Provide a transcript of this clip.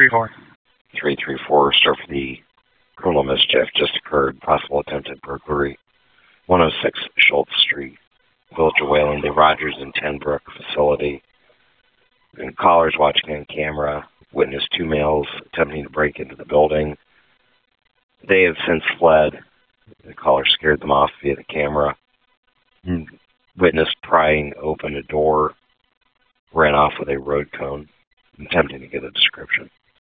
334. 334, start for the criminal mischief just occurred. Possible attempted burglary. 106 Schultz Street, Village of Wayland, the Rogers and Tenbrook facility. And callers watching on camera witnessed two males attempting to break into the building. They have since fled. The caller scared them off via the camera. Witnessed prying open a door, ran off with a road cone, attempting to get a description.